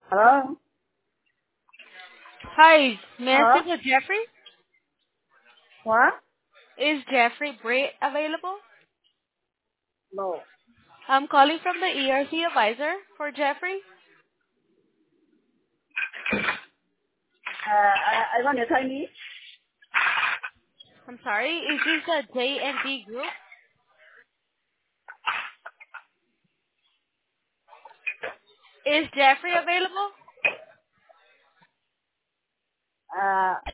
Hello? Hi, may I Hello? speak with Jeffrey? What? Is Jeffrey Bray available? No. I'm calling from the ERC advisor for Jeffrey. I want to tell me. I'm sorry, is this a J&D group? Is Jeffrey available?